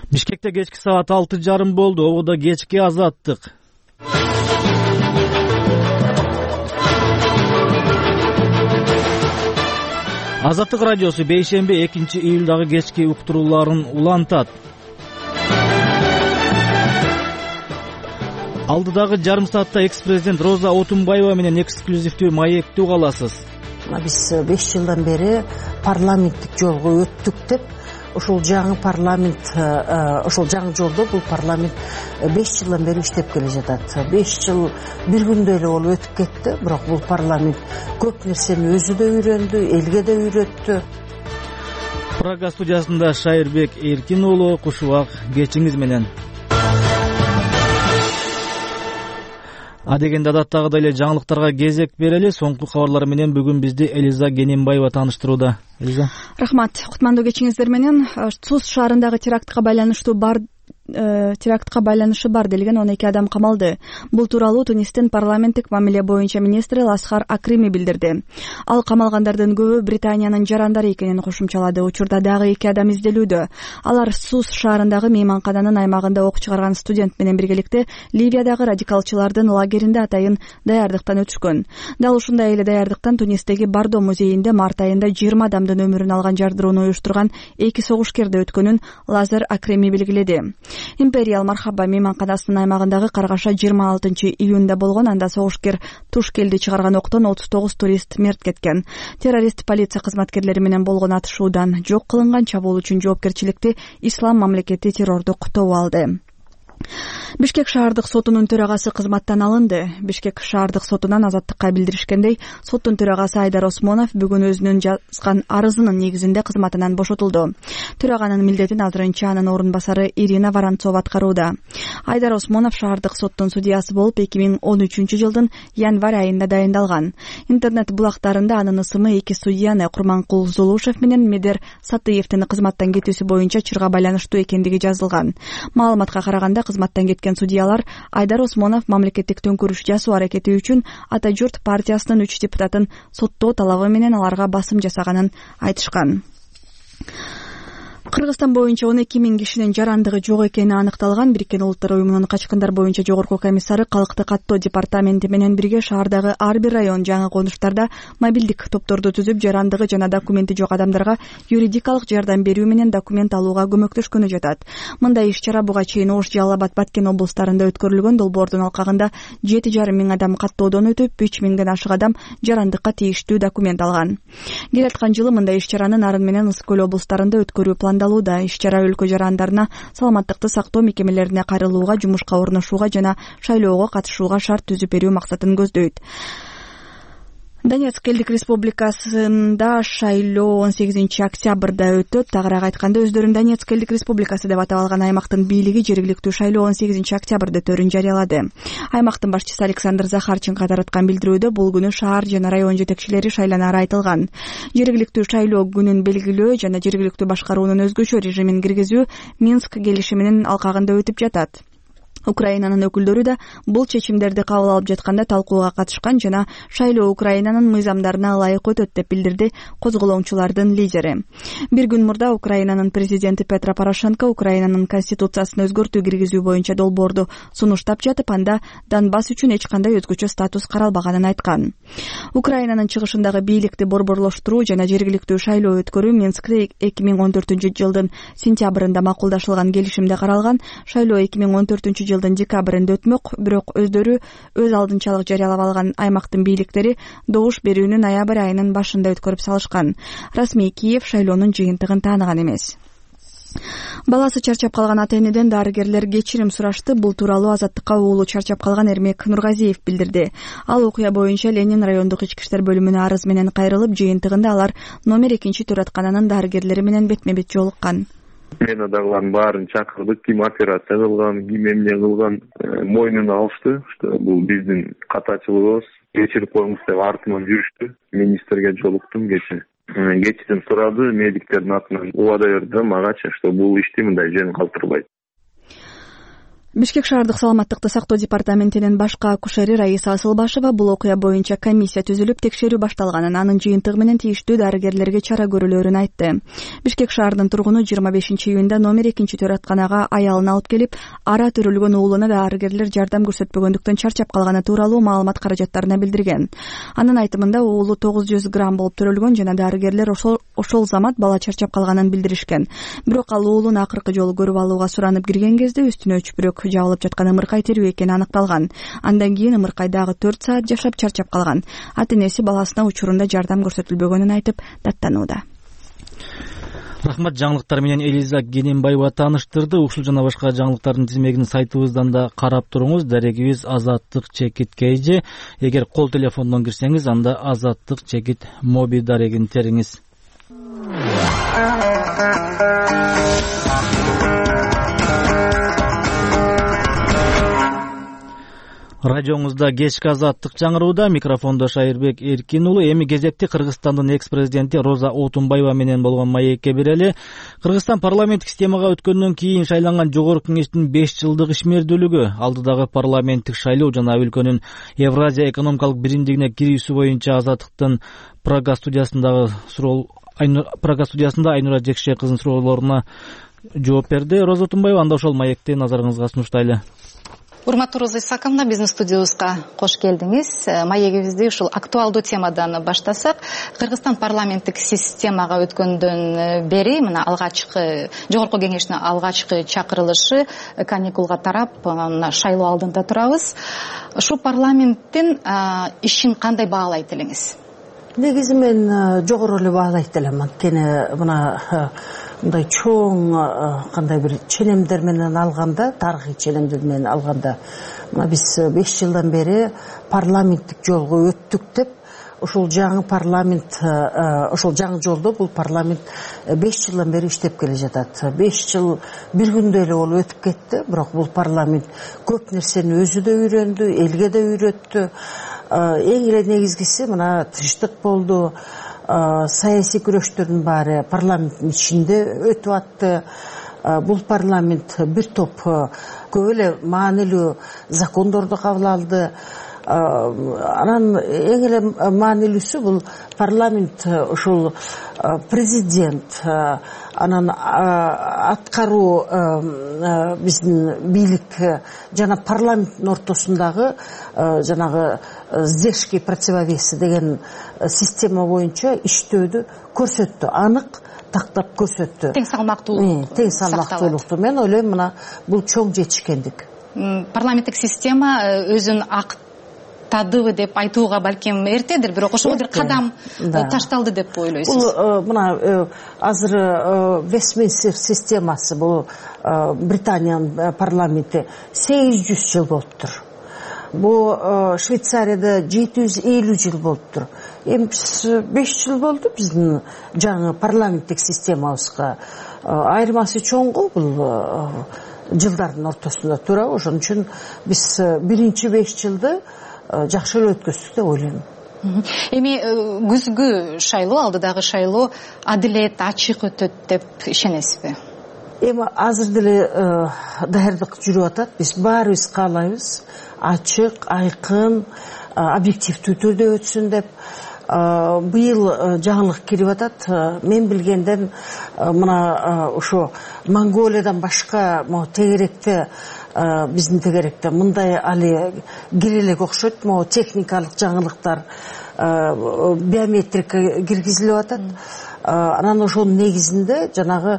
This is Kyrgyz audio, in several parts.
Бишкекте кечки саат 6:30 болду. Ободо кечки азаттык. Азаттык радиосу бейшемби 2-июлдагы кечки уктурууларын улантат. Алдыдагы жарым саатта экс-президент Роза Отунбаева менен эксклюзивдүү маектүү уга аласыз. Биз 5 жылдан бери парламенттик жолго өттүк деп, ошол жаңы парламент, ошол жаңы жолдо бул парламент 5 жылдан бери иштеп келе жатат. 5 жыл бир күндө эле болуп өтүп кетти, бирок бул парламент көп нерсени өзү да үйрөндү, элге да үйрөттү. Прага студиясында Шайырбек Эркин уулу, кушубак кечиңиз менен. Адегенде адаттагыдай эле жаңылыктарга кезек берели. Соңку кабарлар менен бүгүн бизди Элиза Генембаева тааныштырууда. Элиза. Рахмат. Кутмандуу кечиңиздер менен. Сус шаарындагы терактка байланышы бар делген 12 адам камалды. Бул тууралуу Тунистин парламенттик мамиле боюнча министри Ласхар Акрими билдирди. Ал камалгандардын көбү Британиянын жарандары экенин кошумчалады. Учурда дагы 2 адам изделүүдө. Алар Сус шаарындагы мейманкананын аймагында ок чыгарган студент менен биргеликте Ливиядагы радикалчылардын лагеринде атайын даярдыктан өтүшкөн. Дал ушундай эле даярдыктан Тунистеги Бардо музейинде март айында 20 адамдын өмүрүн алган жардырууну уюштурган 2 согушкерде өткөнүн Лазар Акреми белгиледи. Империал Мархаба мейманканасынын аймагындагы каргаша 26-июнда болгон. Анда согушкер туш келди чыгарган октон 39 турист мерт кеткен. Террорист полиция кызматкерлери менен болгон атышуудан жок кылынган чабуул үчүн жоопкерчиликти Ислам мамлекети террордук тобу алды. Бишкек шаардык сотунун төрагасы кызматтан алынды. Бишкек шаардык сотунан азаттыкка билдиришкендей, соттун төрагасы Айдар Осмонов бүгүн өзүнүн жазган арызынын негизинде кызматынан бошотулду. Төраганын милдетин азырынча анын орун басары Ирина Воронцова аткарууда. Айдар Осмонов шаардык соттун судьясы болуп 2013 жылдын январь айында дайындалган. Интернет булактарында анын ысымы 2 судьяны Курманкул Зулушев менен Медер Сатыевдин кызматтан кетүүсү боюнча чырга байланыштуу экендиги жазылган. Маалыматка караганда кызматтан кеткен судьялар Айдар Осмонов мамлекеттик төңкүрүш жасоо аракети үчүн Ата журт партиясынын 3 депутатын соттоо талабы менен аларга басым жасаганын айтышкан. Кыргызстан боюнча 12 000 кишинин жарандыгы жок экени аныкталган. Бириккен Улуттар уюмунун качкындар боюнча жогорку комиссары калкты каттоо департаменти менен бирге шаардагы ар бир район жаңы конуштарда мобилдик топторду түзүп, жарандыгы жана документи жок адамдарга юридикалык жардам берүү менен документ алууга көмөктөшкөнү жатат. Мындай иш-чара буга чейин Ош, Жалал Абад, Баткен облустарында өткөрүлгөн. Долбоордун алкагында 7,5 миң адам каттоодон өтүп, 3 миңден ашык адам жарандыкка тийиштүү документ алган. Келаткан жылы мындай иш-чараны Нарын менен Ысык көл облустарында өткөрүү пландалууда. Иш-чара өлкө жарандарына саламаттыкты сактоо мекемелерине кайрылууга, жумушка орношууга жана шайлоого катышууга шарт түзүп берүү максатын көздөйт. Донецк элдик республикасында шайлоо 18 октябрда өтөт. Тагыраак айтканда, өздөрүн Донецк элдик республикасы деп атап алган аймактын бийлиги жергиликтүү шайлоо 18 октябрда өтөрүн жарыялады. Аймактын башчысы Александр Захарченко тараткан билдирүүдө бул күнү шаар жана район жетекчилери шайланары айтылган. Жергиликтүү шайлоо күнүн белгилөө жана жергиликтүү башкаруунун өзгөчө режимин киргизүү Минск келишиминин алкагында өтүп жатат. Украинанын өкүлдөрү да бул чечимдерди кабыл алып жатканда талкууга катышкан жана шайлоо Украинанын мыйзамдарына ылайык өтөт деп билдирди козголоңчулардын лидери. Бир күн мурда Украинанын президенти Петро Порошенко Украинанын конституциясына өзгөртүү киргизүү боюнча долбоорду сунуштап жатып, анда Донбасс үчүн эч кандай өзгөчө статус каралбаганын айткан. Украинанын чыгышындагы бийликти борборлоштуруу жана жергиликтүү шайлоо өткөрүү Минскте 2014 жылдын сентябрында макулдашылган келишимде каралган. Шайлоо 2014 жылдын декабрында өтмөк, бирок өздөрү өз алдынчалык жарыялап алган аймактын бийликтери добуш берүүнү ноябрь айынын башында өткөрүп салышкан. Расмий Киев шайлоонун жыйынтыгын тааныган эмес. Баласы чарчап калган ата-энеден дарыгерлер кечирим сурашты. Бул тууралуу Азаттыкка уулу чарчап калган Эрмек Нургазиев билдирди. Ал окуя боюнча Ленин райондук ички иштер бөлүмүнө арыз менен кайрылып, жыйынтыгында алар номер 2-төраткананын дарыгерлери менен бетме-бет жолуккан. Мен адагылардын баарын чакырдык, ким операция кылган, ким эмне кылган мойнуна алышты, что бул биздин катачылыгыбыз, кечирип коюңуз деп артынан жүрүштү. Министрге жолуктум кечирим сурады, медиктердин атынан убада берди магачы, что бул ишти мындай жөн калтырбайт. Бишкек шаардык саламаттыкты сактоо департаментинин башкы акушери Раиса Асылбашева бул окуя боюнча комиссия түзүлүп текшерүү башталганын, анын жыйынтыгы менен тийиштүү дарыгерлерге чара көрүлөрүн айтты. Бишкек шаарынын тургуну 25-июнда номер 2-төрөтканага аялын алып келип, ара төрөлгөн уулуна дарыгерлер жардам көрсөтпөгөндүктөн чарчап калганы тууралуу маалымат каражаттарына билдирген. Анын айтымында уулу 900 грамм болуп төрөлгөн жана дарыгерлер ошол замат бала чарчап калганын билдиришкен. Бирок ал уулуну акыркы жолу көрүп алууга суранып кирген кезде үстүнө чүпүрөк жабылып жаткан ымыркай терүү экени аныкталган. Андан кийин ымыркайдагы 4 саат жашап чарчап калган. Ата-энеси баласына учурунда жардам көрсөтүлбөгөнүн айтып даттанууда. Рахмат, жаңылыктар менен Элиза Гененбаева тааныштырды. Ушул жана башка жаңылыктардын тизмегин сайтыбыздан да карап туруңуз. Дарегибиз azatlyk.kj. Эгер кол телефондон кирсеңиз, анда azatlyk моби дарегин териңиз. Радиоңузда кечки азаттык жаңырууда, микрофондо Шайырбек Эркин уулу. Эми кезекти Кыргызстандын экс-президенти Роза Отунбаева менен болгон маекке берели. Кыргызстан парламенттик системага өткөндөн кийин шайланган жогорку кеңештин 5 жылдык ишмердүүлүгү, алдыдагы парламенттик шайлоо жана өлкөнүн Евразия экономикалык биримдигине кирүүсү боюнча Азаттыктын Прага студиясында Айнура Жекше кызынын суроолоруна жооп берди. Роза Отунбаева, анда ошол маекти назарыңызга сунуштайлы. Урматтуу Роза Исаковна, биздин студиябызга кош келдиңиз. Маегибизди ушул актуалдуу темадан баштасак, Кыргызстан парламенттик системага өткөндөн бери мына алгачкы жогорку кеңештин алгачкы чакырылышы каникулга тарап, шайлоо алдында турабыз. Ушул парламенттин ишин кандай баалайт элеңиз? Негизи мен жогору эле баалайт элем. Анткени мына мындай чоң кандай бир ченемдер менен алганда, тарыхый ченемдер менен алганда, мына биз 5 жылдан бери парламенттик жолго өттүк деп, ушул жаңы парламент, ушул жаңы жолдо бул парламент 5 жылдан бери иштеп келе жатат. 5 жыл бир күндө эле болуп өтүп кетти, бирок бул парламент көп нерсени өзү да үйрөндү, элге да үйрөттү. Эң эле негизгиси мына тынчтык болду. Саясий күрөштөрдүн баары парламенттин ичинде өтүп атты. Бул парламент бир топ көп эле маанилүү закондорду кабыл алды. Анан эң эле маанилүүсү бул парламент ушул президент, анан аткаруу биздин бийлик жана парламенттин ортосундагы жанагы сдержки противовесы деген система боюнча иштөөдү көрсөттү, анык тактап көрсөттү. Тең салмактуулукту. Мен ойлойм, мына бул чоң жетишкендик. Парламенттик система өзүн тадыбы деп айтууга балким эртедир, бирок ошол бир кадам ташталды деп ойлойсуз. Бул мына азыр Вестминстер системасы, бул Британиянын парламенти 800 жыл болуптур. Бул Швейцарияда 750 жыл болуптур. Эми 5 жыл болду биздин жаңы парламенттик системабызга. Айырмасы чоң го бул жылдардын ортосунда тура. Ошон үчүн биз биринчи 5 жылды жакшы эле өткөздүк деп ойлойм. Эми күзгү шайлоо, алдыдагы шайлоо адилет, ачык өтөт деп ишенесизби? Эми азыр деле даярдык жүрүп атат. Биз баарыбыз каалайбыз ачык, айкын, объективдүү түрдө өтсүн деп. Быйыл жаңылык кирип атат. Мен билгенден мына ошо Монголиядан башка тегеректе, биздин тегеректе мындай али кирелек окшойт, техникалык жаңылыктар, биометрика киргизилип атат. Анан ошонун негизинде жанагы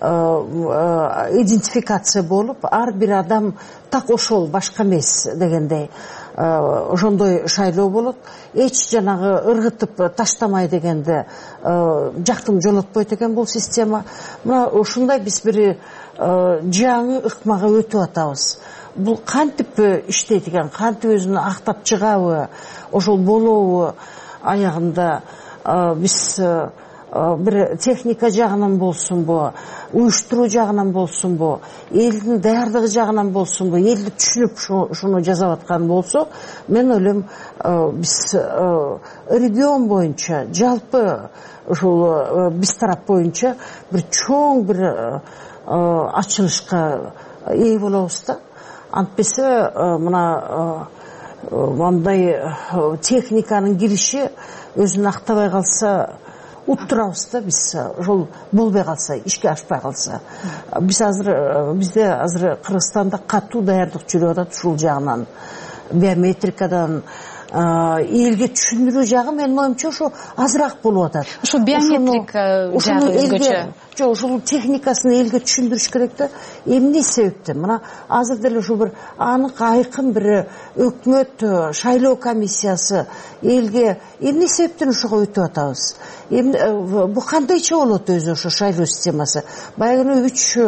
идентификация болуп, ар бир адам так ошол, башка эмес дегендей ошондой шайлоо болот. Эч жанагы ыргытып таштамай дегенде жактым жолотпойт экен бул система. Мына ушундай биз бир жаңы ыкмага өтүп атабыз. Бул кантип иштейт экен, кантип өзүн актап чыгабы, ошол болобу аягында биз бир техника жагынан болсунбу, уюштуруу жагынан болсунбу, элдин даярдыгы жагынан болсунбу, элди түшүнүп шуну жасап аткан болсо, мен ойлойм биз регион боюнча, жалпы ушул биз тарап боюнча бир чоң бир ачылышка ээ болобуз да. антпесе мына мындай техниканын кириши өзүн актабай калса уттурабыз да, биз жол болбой калса, ишке ашпай калса. Бизде азыр Кыргызстанда катуу даярдык жүрүп атат ушул жагынан, биометрикадан, элге түшүндүрүү жагы менин оюмча ошо азыраак болуп атат. Ушул биометрика жагы өзгөчө. Жок, ушул техникасын элге түшүндүрүш керек да. Эмне себептен? Мына азыр деле ушул бир анык айкын бир өкмөт шайлоо комиссиясы элге эмне себептен ошого өтүп атабыз? Бу кандайча болот өзү ошо шайлоо системасы? Баягы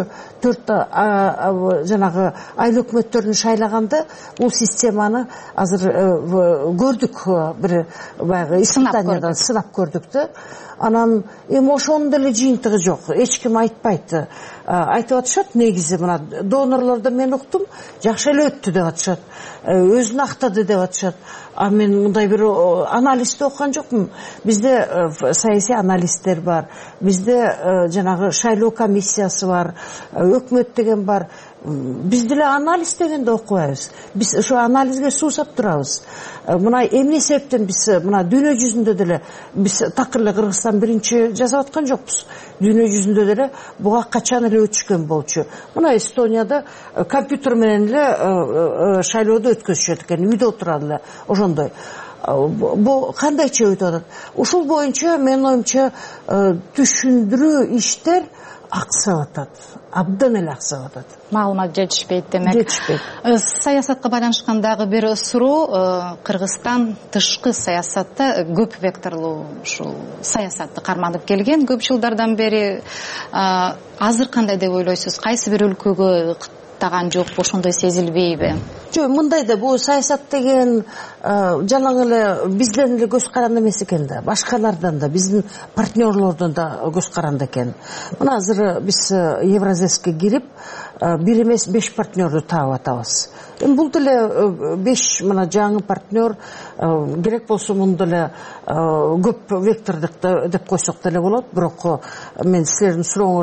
3-4 жанагы айыл өкмөттөрүн шайлаганда бул системаны азыр көрдүк, бир баягы испытаниядан сынап көрдүк да. Анан ошонун деле жыйынтыгы жок. Эч ким айтпайт. Айтып атышат, негизи мына донорлордо мен уктум, жакшы эле өттү деп атышат. Өзүн актады деп атышат. А мен мындай бир анализди окуган жокмун. Бизде саясий аналисттер бар. Бизде жанагы шайлоо комиссиясы бар, өкмөт деген бар. Биз деле анализ дегенди окубайбыз. Биз ошо анализге суусап турабыз. Мына эмне себептен биз мына дүйнө жүзүндө деле биз такыр эле Кыргызстан биринчи жасап аткан жокпуз. Дүйнө жүзүндө деле буга качан эле өтүшкөн болчу. Мына Эстонияда компьютер менен эле шайлоодо өткөзүшөт экен, үйдө отурат эле ошондой. Бу кандайча өтүп атат? Ушул боюнча менин оюмча түшүндүрүү иштер аксап атат. Абдан эле аксап атат. Маалымат жетишпейт демек. Жетишпейт. Саясатка байланышкан дагы бир суроо, Кыргызстан тышкы саясатта көп векторлуу ушул саясатты карманып келген көп жылдардан бери. Азыр кандай деп ойлойсуз? Кайсы бир өлкөгө таган жокпу, ошондой сезилбейби? Жок, мындай да, бул саясат деген жалаң эле бизден эле көз каранды эмес экен да, башкалардан да, биздин партнерлордон да көз каранды экен. Мына азыр биз Евразеске кирип, бир эмес 5 партнерду таап атабыз. Бул деле 5 мына жаңы партнер керек болсо муну деле көп вектордук деп койсок деле болот, бирок мен силердин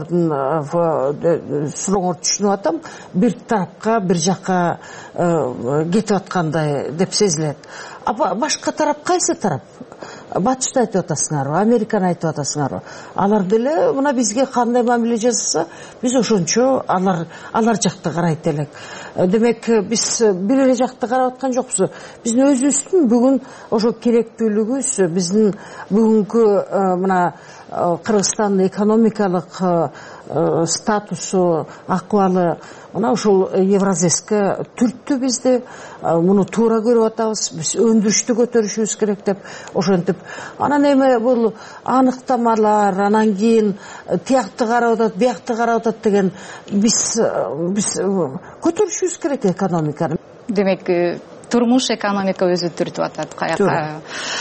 сурооңорду түшүнүп атам, бир тарапка, бир жакка кетип аткандай деп сезилет. Башка тарап кайсы тарап? Батышты айтып атасыңарбы, Американы айтып атасыңарбы? Алар деле мына бизге кандай мамиле жасаса, биз ошончо алар жакты карайт элек. Демек, биз бир эле жакты карап аткан жокпуз. Биздин өзүбүздүн бүгүн ошо керектүүлүгүбүз, биздин бүгүнкү мына Кыргызстандын экономикалык статусу, акыбалы мына ушул Евразеске түрттү бизди. Муну туура көрүп атабыз. Биз өндүрүштү көтөрүшүбүз керек деп, ошентип. Анан эми бул аныктамалар, анан кийин тиякты карап атат, биякты карап атат деген биз көтөрүшүбүз керек экономиканы. Демек, турмуш экономика өзү түртүп атат каяка.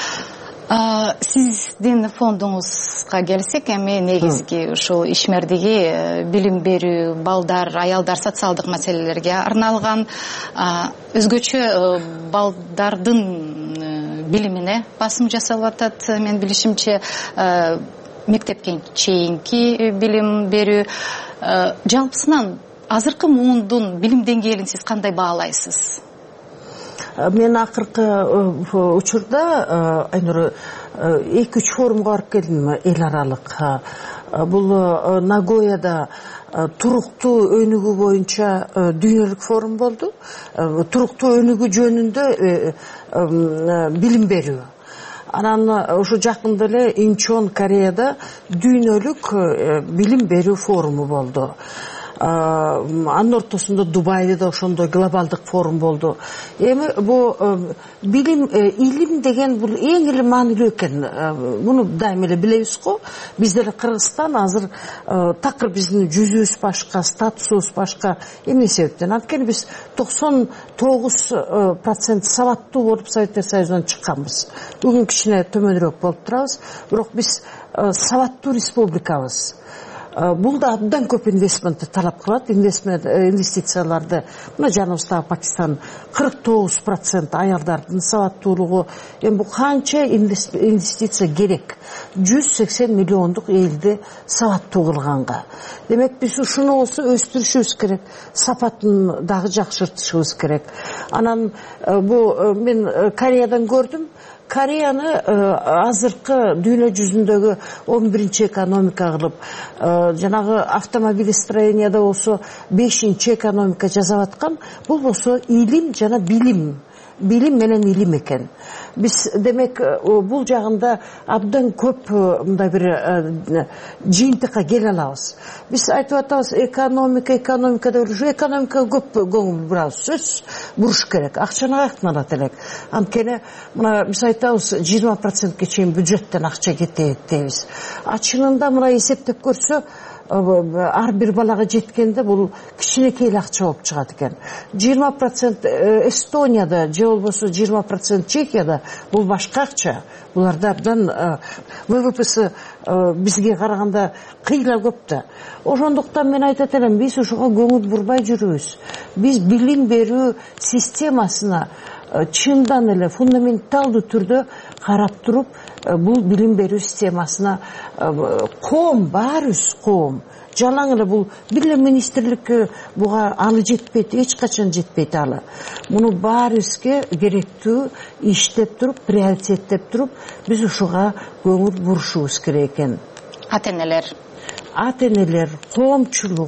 Сиздин фондуңузга келсек, эми негизги ушул ишмердиги билим берүү, балдар, аялдар социалдык маселелерге арналган, өзгөчө балдардын билимине басым жасалып атат. Мен билишимче мектепке чейинки билим берүү. Жалпысынан азыркы муундун билим деңгээлин сиз кандай баалайсыз? Мен акыркы учурда Айнур 2-3 форумга барып келдим, эл аралык. Бул Нагояда туруктуу өнүгүү боюнча дүйнөлүк форум болду. Туруктуу өнүгүү жөнүндө билим берүү. Анан ошо жакында эле Инчон, Кореяда дүйнөлүк билим берүү форуму болду. Анын ортосунда Дубайда да ошондой глобалдык форум болду. Эми бул билим, илим деген бул эң эле маанилүү экен. Муну дайыма эле билебиз го. Биз деле Кыргызстан азыр такыр биздин жүзүбүз башка, статусубуз башка. Эмне себептен? Анткени биз 99% сабаттуу болуп Советтер Союзунан чыкканбыз. Бүгүн кичине төмөнүрөөк болуп турабыз, бирок биз сабаттуу республикабыз. бул да абдан көп инвестментти талап кылат. Инвестицияларды мына жаныбыздагы Пакистан 49% аялдардын сабаттуулугу. Эми бул канча инвестиция керек? 180 миллиондук элди сабаттуу кылганга. Демек биз ушуну болсо өстүрүшүбүз керек. Сапатын дагы жакшыртышыбыз керек. Анан мен Кореядан көрдүм. Кореяны азыркы дүйнө жүзүндөгү 11-чи экономика кылып, жанагы автомобилестроенияда болсо 5-чи экономика жасап аткан. Бул болсо илим жана билим менен илим экен. Биз демек бул жагында абдан көп мындай бир жыйынтыкка келе алабыз. Биз айтып атабыз экономика деп ушу экономикага көп көңүл бурабыз. Сөз буруш керек. Акчаны каяктан алат элек? Анткени мына биз айтабыз 20%ке чейин бюджеттен акча кетет дейбиз. Чынында мына эсептеп көрсө ар бир балага жеткенде бул кичинекей эле акча болуп чыгат экен. 20% Эстонияда же болбосо 20% Чехияда бул башка акча. Буларда абдан ВВПсы бизге караганда кыйла көп да. Ошондуктан мен айтат элем, биз ушуга көңүл бурбай жүрүбүз. Биз билим берүү системасына чындан эле фундаменталдуу түрдө карап туруп, бул билим берүү системасына коом, баарыбыз коом жалаң эле бул бир эле министрликке буга алы жетпейт, эч качан жетпейт алы. Муну баарыбызга керектүү иштеп туруп, приоритеттеп туруп, биз ушуга көңүл бурушубуз керек экен. Ата-энелер, коомчулук,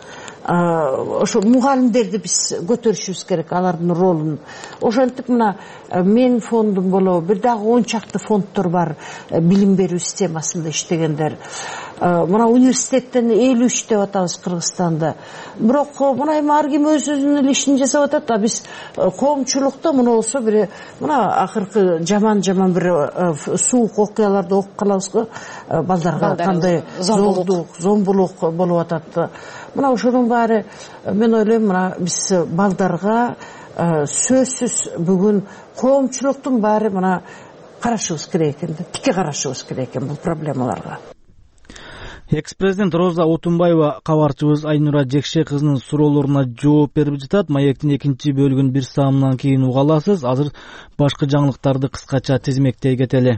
ошо мугалимдерди биз көтөрүшүбүз керек, алардын ролун. Ошентип мына мен фондум болобу, бир дагы 10 чакты фонддор бар билим берүү системасында иштегендер. Мына университеттен 53 деп атабыз Кыргызстанда. Бирок мына эми ар ким өзүнүн ишин жасап атат да, биз коомчулукта мына болсо бир мына акыркы жаман бир суук окуяларды окуп калабыз го, балдарга кандай зомбулук болуп атат. Мына ошонун баары мен ойлойм, мына биз балдарга сөзсүз бүгүн коомчулуктун баары мына карашыбыз керек экен, тике карашыбыз керек экен бул проблемаларга. Экс-президент Роза Отунбаева кабарчыбыз Айнура Жекше кызынын суроолоруна жооп берип жатат. Маектин экинчи бөлүгүн бир саамдан кийин уга аласыз. Азыр башка жаңылыктарды кыскача тизмектей кетели.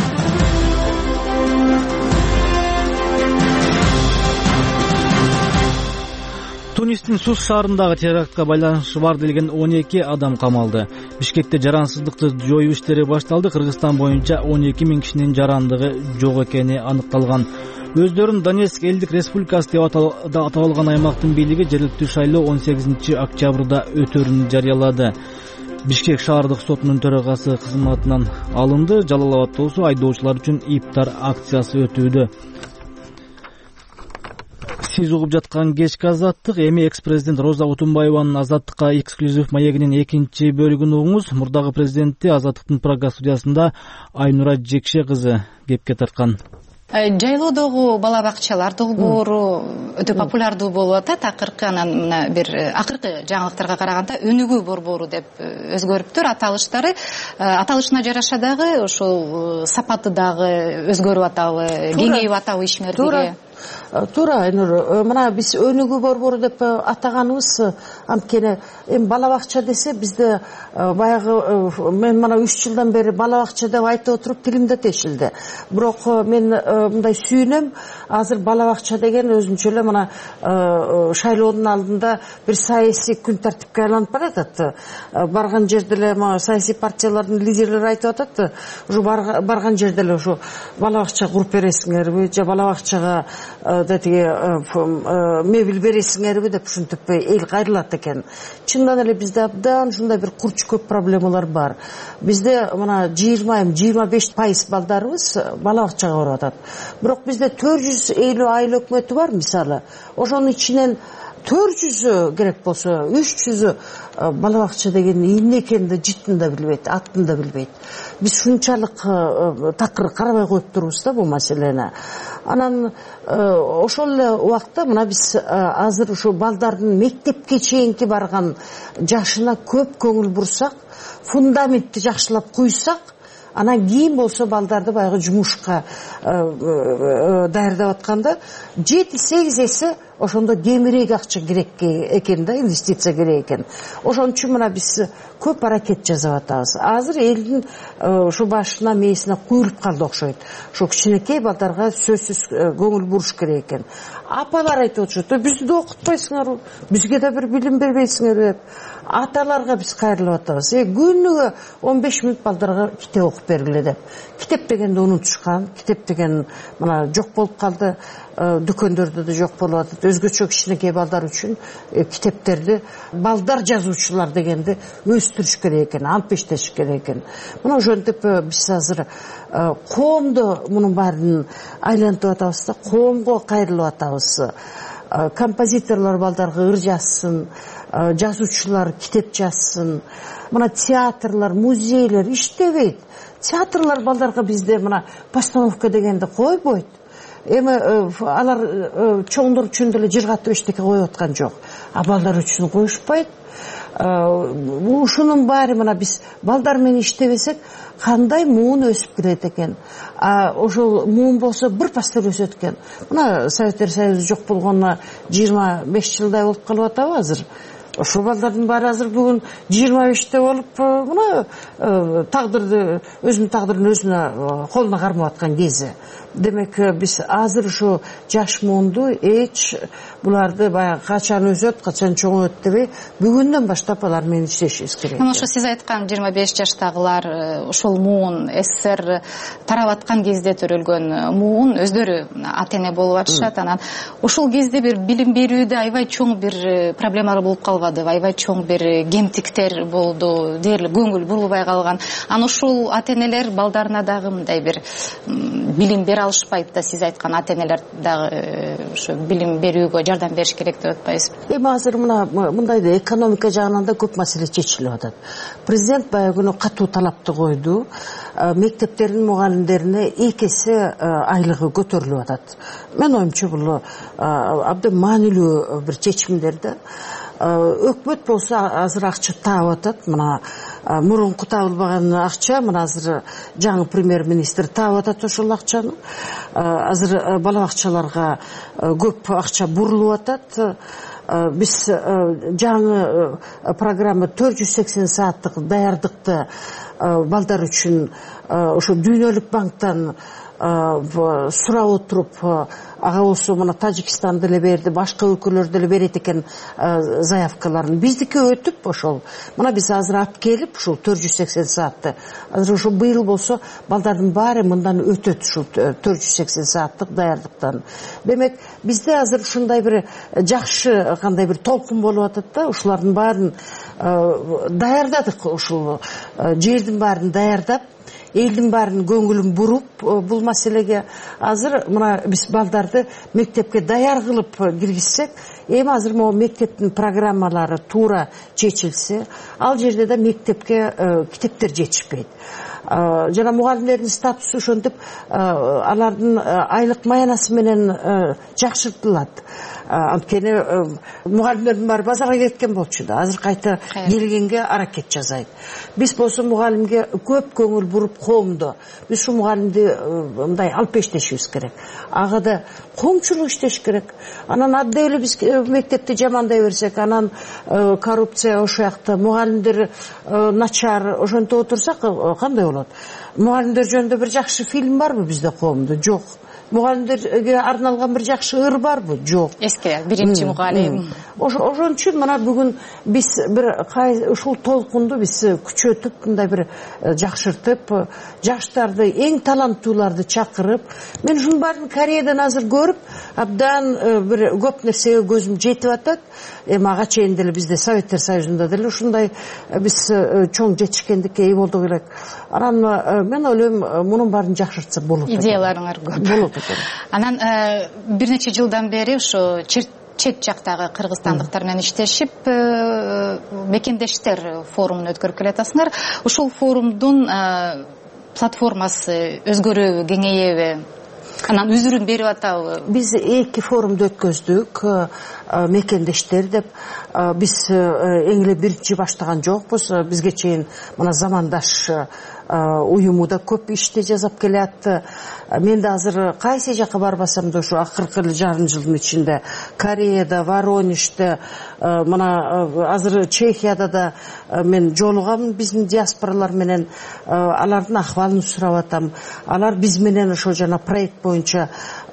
Тунистин Сус шаарындагы терактка байланышы бар делген 12 адам камалды. Бишкекте жарансыздыкты жоюу иштери башталды. Кыргызстан боюнча 12 000 кишинин жарандыгы жок экени аныкталган. Өздөрүн Донецк элдик республикасы деп атап алган аймактын бийлиги жергиликтүү шайлоо 18 октябрда өтөрүн жарыялады. Бишкек шаардык сотунун төрагасы кызматынан алынды. Жалал Абадда айдоочулар үчүн иптар акциясы өтүүдө. Сиз угуп жаткан кечки азаттык. Эми экс-президент Роза Отунбаеванын Азаттыкка эксклюзив маегинин экинчи бөлүгүн угуңуз. Мурдагы президенти Азаттыктын Прага студиясында Айнура Жекше кызы кепке тарткан. Жайлоодогу бала бакчалар долбоору өтө популярдуу болуп атат. Акыркы анан бир акыркы жаңылыктарга караганда өнүгүү борбору деп өзгөрүптүр аталыштары. Аталышына жараша дагы ошол сапаты дагы өзгөрүп атабы, кеңейип атабы ишмердиги? Туура, Айнур. Мына биз өнүгүү борбору деп атаганыбыз анткени эми бала бакча десе бизде баягы мен мына 3 жылдан бери бала бакча деп айтып отуруп тилимде тешилди. Бирок мен мындай сүйүнөм, азыр бала бакча деген өзүнчө эле мына шайлоонун алдында бир саясий күн тартипке айланып баратат. Барган жерде эле саясий партиялардын лидерлери айтып атат, ушу барган жерде эле ушу бала бакча куруп бересиңерби же бала бакчага мебель бересиңерби деп ушинтип эл кайрылат экен. Чындан эле бизде абдан ушундай бир курч көп проблемалар бар. Бизде мына 20-25% балдарыбыз бала бакчага барып атат. Бирок бизде 450 айыл өкмөтү бар мисалы. Ошонун ичинен 400 керек болсо 300 бала бакча деген эмне экенин да жытын да билбейт, атын да билбейт. Биз ушунчалык такыр карабай коюп турубуз да бул маселени. Анан ошол эле убакта мына биз азыр ушу балдардын мектепке чейинки барган жашына көп көңүл бурсак, фундаментти жакшылап куйсак, Анан кийин болсо балдарды баягы жумушка даярдап атканда 7-8 эсе ошондо кемирээк акча керек экен да, инвестиция керек экен. Ошон үчүн мына биз көп аракет жасап атабыз. Азыр элдин ушу башына мээсине куйруп калды окшойт. Ошо кичинекей балдарга сөзсүз көңүл буруш керек экен. Апалар айтып отурушат, бизди окутпайсыңарбы, бизге да бир билим бербейсиңер деп. Аталарга биз кайрылып атабыз. Күнүгө 15 мүнөт балдарга китеп окуп бергиле деп. Китеп дегенди унутушкан, китеп деген мына жок болуп калды. Дүкөндөрдө да жок болуп атат. Өзгөчө кичинекей балдар үчүн китептерди балдар жазуучулар дегенди өстүрүш керек экен, алып бештеш керек экен. Мына ошентип биз азыр коомдо мунун баарын айлантып атабыз да, коомго кайрылып атабыз. Композиторлор балдарга ыр жазсын, жазуучулар китеп жазсын. Мына театрлар, музейлер иштебейт. Театрлар балдарга бизде мына постановка дегенди койбойт. Эми алар чоңдор үчүн деле жыргатып эчтеке коюп аткан жок. А балдар үчүн коюшпайт. Ушунун баары мына биз балдар менен иштебесек, кандай муун өсүп кетет экен. Ошол муун болсо бир пастер өсөт экен. Мына Советтер Союзу жок болгонуна 25 жылдай болуп калып атабы азыр. Ошол балдардын баары азыр бүгүн 25те болуп, мына тагдырды, өзүнүн тагдырын өзүнө колуна кармап аткан кези. Демек биз азыр ушу жаш муунду эч буларды баягы качан өсөт, качан чоңойт дебей, бүгүндөн баштап алар менен иштешибиз керек. Мына ошо сиз айткан 25 жаштагылар ошол муун СССР тарап аткан кезде төрөлгөн муун өздөрү ата-эне болуп атышат. Анан ошол кезде бир билим берүүдө аябай чоң бир проблемалар болуп калбады, аябай чоң бир кемтиктер болду, дээрлик көңүл бурулбай калган. Анан ошол ата-энелер балдарына дагы мындай бир билим бере алышпайт да, сиз айткан ата-энелер дагы ошо билим берүүгө жардам бериш керек деп атпайсызбы? Эми азыр мындай да экономика жагынан да көп маселе чечилип атат. Президент баягы күнү катуу талапты койду. Мектептердин мугалимдерине 2 эсе айлыгы көтөрүлүп атат. Мен оюмча бул абдан маанилүү бир чечимдер да. Өкмөт болсо азыр акча таап атат. Мына мурунку табылбаган акча, мына азыр жаңы премьер-министр таап атат ошол акчаны. Азыр бала бакчаларга көп акча бурулуп атат. Биз жаңы программа 480 сааттык даярдыкты балдар үчүн ошо Дүйнөлүк банктан сурап отуруп, ага болсо мына Тажикстан деле берди, башка өлкөлөр деле берет экен заявкаларын. Биздики өтүп ошол. Мына биз азыр алып келип ушул 480 саатты. Азыр ошо быйыл болсо балдардын баары мындан өтөт ушул 480 сааттык даярдыктан. Демек бизде азыр ушундай бир жакшы кандай бир толкун болуп атат да, ушулардын баарын даярдадык, ушул жердин баарын даярдап, элдин баарын көңүлүн буруп бул маселеге азыр мына биз балдарды мектепке даяр кылып киргизсек, эми азыр могу мектептин программалары туура чечилсе, ал жерде да мектепке китептер жетишпейт. Жана мугалимдердин статусу ошентип алардын айлык маянасы менен жакшыртылат. Анткени мугалимдердин баары базарга кеткен болчу да, азыр кайта келгенге аракет жасайт. Биз болсо мугалимге көп көңүл буруп коомдо биз ушу мугалимди мындай алып эштешибиз керек. Ага да коомчулук иштеш керек. Анан адда эле биз мектепти жамандай берсек, анан коррупция ошол жакта, мугалимдер начар, ошентип отурсак кандай болот? Мугалимдер жөнүндө бир жакшы фильм барбы бизде коомдо? Жок. Мугалимдерге арналган бир жакшы ыр барбы? Жок. Эски биринчи мугалим. Ошон үчүн мына бүгүн биз бир ушул толкунду биз күчөтүп, мындай бир жакшыртып, жаштарды, эң таланттууларды чакырып, мен ушунун баарын Кореядан азыр көрүп, абдан бир көп нерсеге көзүм жетип атат. Эми ага чейин деле бизде Советтер Союзунда деле ушундай биз чоң жетишкендикке ээ болдук элек. Анан мен ойлойм, мунун баарын жакшыртса болот. Идеяларыңар көп. Болот экен. Анан бир нече жылдан бери ошо чет жактагы кыргызстандыктар менен иштешип, мекендештер форумун өткөрүп келатасыңар. Ушул форумдун платформасы өзгөрөбү, кеңейеби? Анан үзүрүн берип атабы? Биз 2 форумду өткөздүк, мекендештер деп. Биз эң эле биринчи баштаган жокпуз. Бизге чейин мына замандаш уюму да көп ишти жасап келатты. Мен да азыр кайсы жака барбасам да ушу акыркы жарым жылдын ичинде Кореяда, Воронежде, мына азыр Чехияда да мен жолугам биздин диаспоралар менен, алардын акыбалын сурап атам. Алар биз менен ошо жана проект боюнча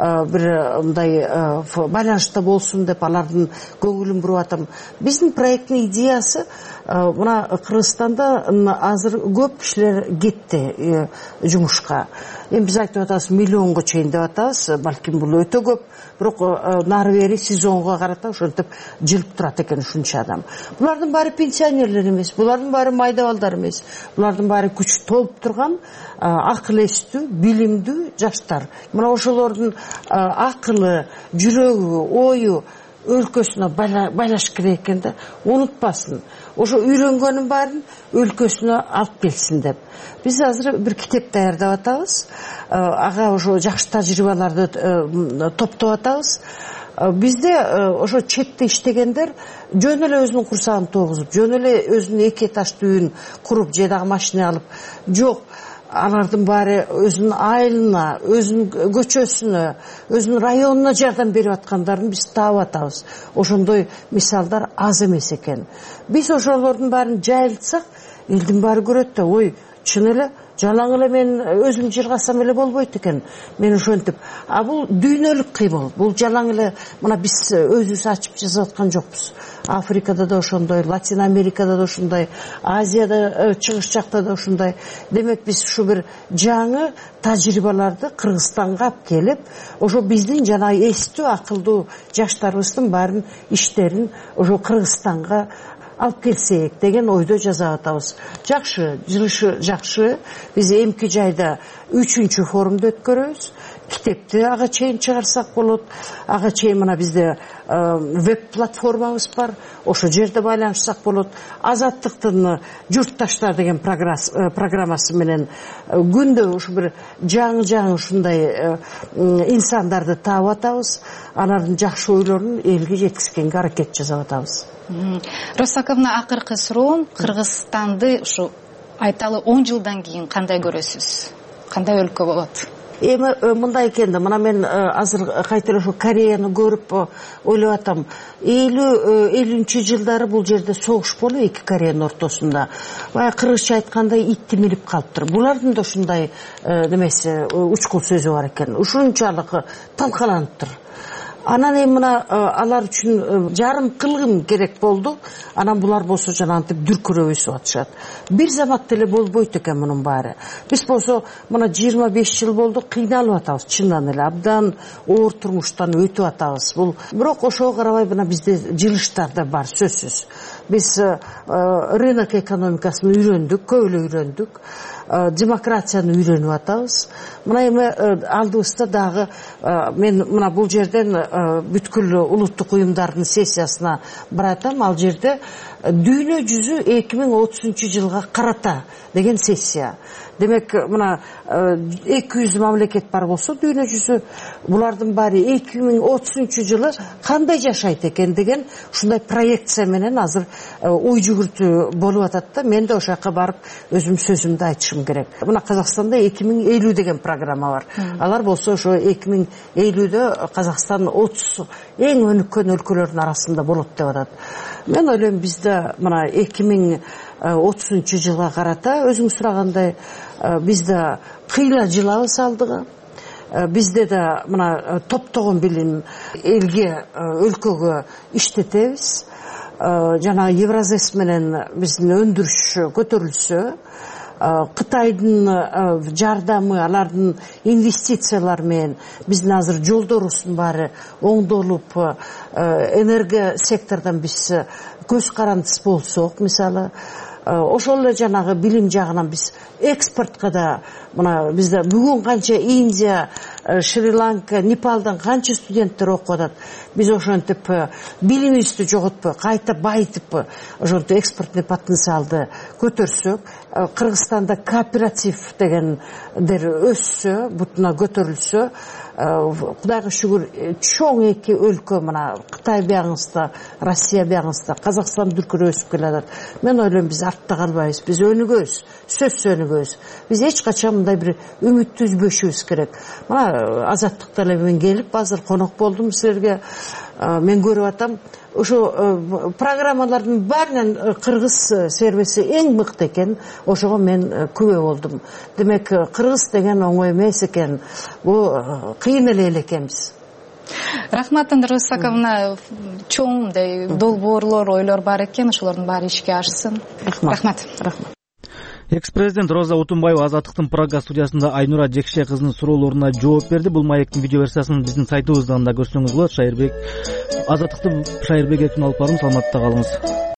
бир мындай байланышта болсун деп алардын көңүлүн буруп атам. Биздин проекттин идеясы мына Кыргызстанда азыр көп кишилер кетти жумушка. Эми биз айтып атабыз миллионго чейин деп атабыз. Балким бул өтө көп, бирок нары бери сезонго карата ошентип жылып турат экен ушунча адам. Булардын баары пенсионерлер эмес, булардын баары майда балдар эмес. Булардын баары күч толуп турган, акыл эстүү, билимдүү жаштар. Мына ошолордун акылы, жүрөгү, ою өлкөсүнө байлаш керек экен да, унутпасын. Ошо үйрөнгөнүн баарын өлкөсүнө алып келсин деп. Биз азыр бир китеп даярдап атабыз. Ага ошо жакшы тажрыйбаларды топтоп атабыз. Бизде ошо четте иштегендер жөн эле өзүнүн курсагын тогузуп, жөн эле өзүнүн эки этаждуу үйүн куруп, же дагы машина алып, жок. Алардын баары өзүнүн айылына, өзүнүн көчөсүнө, өзүнүн районуна жардам берип аткандарын биз таап атабыз. Ошондой мисалдар аз эмес экен. Биз ошолордун баарын жайылтсак, элдин баары көрөт да, ой, чын эле жалаң эле мен өзүм жыргасам эле болбойт экен. Мен ошентип, бул дүйнөлүк кыймыл. Бул жалаң эле мына биз өзүбүз ачып жасап аткан жокпуз. Африкада да ошондой, Латин Америкада да ошондой, Азияда, чыгыш жакта да ошондой. Демек биз ушу бир жаңы тажрыйбаларды Кыргызстанга алып келип, ошо биздин жана эстүү, акылдуу жаштарыбыздын баарын иштерин ошо Кыргызстанга алып келсек деген ойдо жасап атабыз. Жакшы, жылышы жакшы. Биз эмки жайда 3-чү форумду өткөрөбүз. Китепти ага чейин чыгарсак болот. Ага чейин мына бизде веб-платформабыз бар. Ошо жерде байланышсак болот. Азаттыктын журтташтар деген программасы менен күндө ушу бир жаңы ушундай инсандарды таап атабыз. Алардын жакшы ойлорун элге жеткизгенге аракет жасап атабыз. Росаковна, акыркы суроом, Кыргызстанды ушу айталы 10 жылдан кийин кандай көрөсүз? Кандай өлкө болот? Эми мындай экен да, мына мен азыр кайта ошо Кореяны көрүп ойлоп атам. 50-50 жылдары бул жерде согуш болуп, эки Кореянын ортосунда. Бая кыргызча айтканда итти минип калыптыр. Булардын да ушундай немеси, учкул сөзү бар экен. Ушунчалык талкаланыптыр. Анан эми мына алар үчүн жарым кылгым керек болду. Анан булар болсо жанагынтип дүркүрөп өсүп атышат. Бир заматта эле болбойт экен мунун баары. Биз болсо мына 25 жыл болду кыйналып атабыз, чындан эле абдан оор турмуштан өтүп атабыз. Бул бирок ошого карабай мына бизде жылыштар да бар, сөзсүз. Биз рынок экономикасын үйрөндүк, көп эле үйрөндүк. Демократияны үйрөнүп атабыз. Мына эми алдыбызда дагы мен мына бул жерден бүткүл улуттук уюмдардын сессиясына баратам. Ал жерде дүйнө жүзү 2030-жылга карата деген сессия. Демек мына 200 мамлекет бар болсо дүйнө жүзү, булардын баары 2030-жылы кандай жашайт экен деген ушундай проекция менен азыр ой жүгүртүү болуп атат да. Мен да ошол жака барып өзүм сөзүмдү айтышым керек. Мына Казакстанда 2050 деген программа бар. Алар болсо ошо 2050-дө Казакстан 30 эң өнүккөн өлкөлөрдүн арасында болот деп атат. Мен ойлойм бизде мына 2030-жылга карата өзүң сурагандай бизде кыйла жылабыз алдыга. Бизде да мына топтогон билим элге, өлкөгө иштетебиз. Жана Евразес менен биздин өндүрүш көтөрүлсө, Кытайдын жардамы, алардын инвестициялар менен биздин азыр жолдорубуздун баары оңдолуп, энерго сектордон биз көз карандысыз болсок, мисалы, ошол эле жанагы билим жагынан биз экспортко да мына бизде бүгүн канча Индия, Шри-Ланка, Непалдан канча студенттер окуп атат. Биз ошентип билимибизди жоготпой, кайта байытып, ошентип экспортный потенциалды көтөрсөк, Кыргызстанда кооператив дегендер өссө, бутуна көтөрүлсө, кудайга шүгүр чоң эки өлкө мына Кытай бияңызда, Россия бияңызда, Казакстан дүркүрө өсүп келатат. Мен ойлойм биз артта калбайбыз, биз өнүгөбүз, сөзсүз өнүгөбүз. Биз эч качан мындай бир үмүттү үзбөшүбүз керек. Мына Азаттыкта эле мен келип азыр конок болдум силерге. Мен көрүп атам, ошо программалардын баарынан кыргыз сервиси эң мыкты экен. Ошого мен күбө болдум. Демек, кыргыз деген оңой эмес экен. Бул кыйын эле экенбиз. Рахмат, Андыр Исаковна. Чоң долбоорлор, ойлор бар экен, ошолордун баары ишке ашсын. Рахмат. Экс-президент Роза Отунбаева Азаттыктын Прага студиясында Айнура Жекше кызынын суроолоруна жооп берди. Бул маектин видео версиясын биздин сайтыбыздан да көрсөңүз болот. Азаттыкты Шайырбек Эркин алып бардым. Саламатта калыңыз.